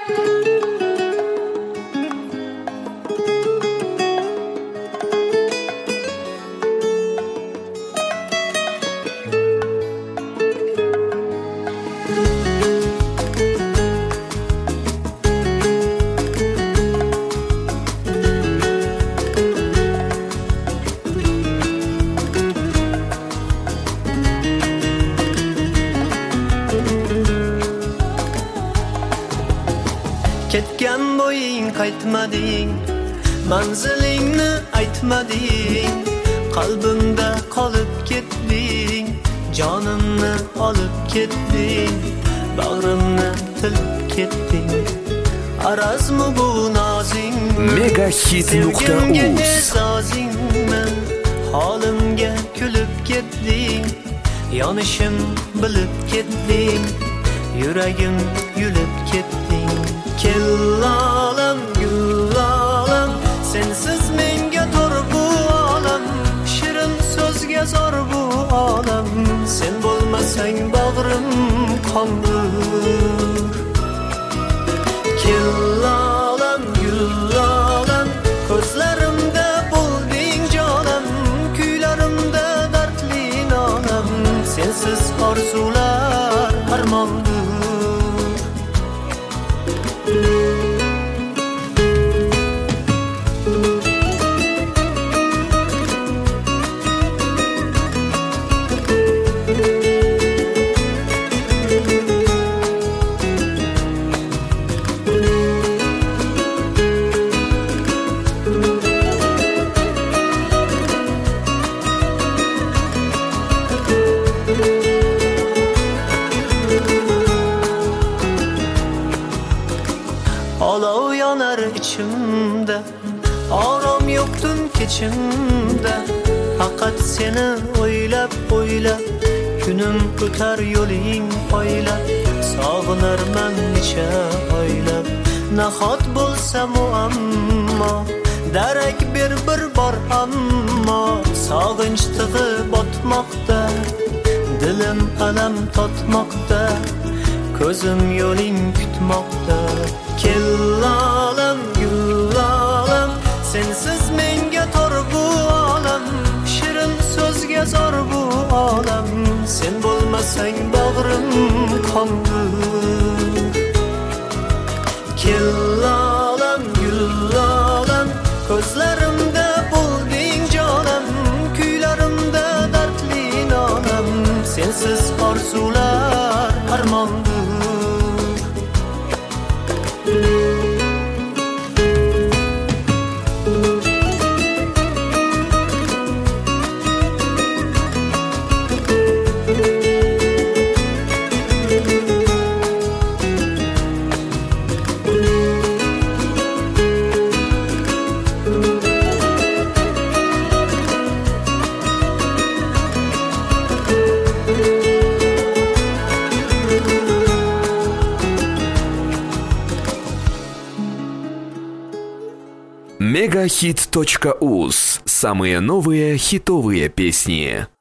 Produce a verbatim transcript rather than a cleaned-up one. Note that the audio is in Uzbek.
Ketgan bo'ying qaytmading, manzilingni aytmading, qalbimda qolib ketding, jonimni olib ketding, bag'rimni tilib ketding. Arazmi bu nozing, megahit nuqta uz. Holimga kulib ketding, yonishim bilib ketding, yuragim yulib ketding. Kellalam gullalam, sensiz menga tor bu olam, shirin so'zga zor bu olam, sen bo'lmasang bag'rim qondir. Kellalam gullalam, ko'zlarimda bo'lding jonim, kuylarimda dardli nolam, sensiz orzular armondir. Olov yonar ichimda, orom yo'qtun kechimda, faqat seni o'ylab o'ylab, kunim o'tar yo'ling poylab, sog'inarman necha oylab. Nahot bo'lsa muammo, darak ber bir bor ammo, sog'inch tig'i botmoqda, dilim alam totmoqda, ko'zim yo'ling kutmoqda. Kellalam gullalam, sensiz menga tor bu olam, shirin so'zga zor bu olam, sen bo'lmasang bag'rim qondir. Kellalam gullalam, ko'zlarimda bo'lding jonim, kuylarimda dardli nolam, sensiz orzular armondir. мегахит точка уз. Самые новые хитовые песни.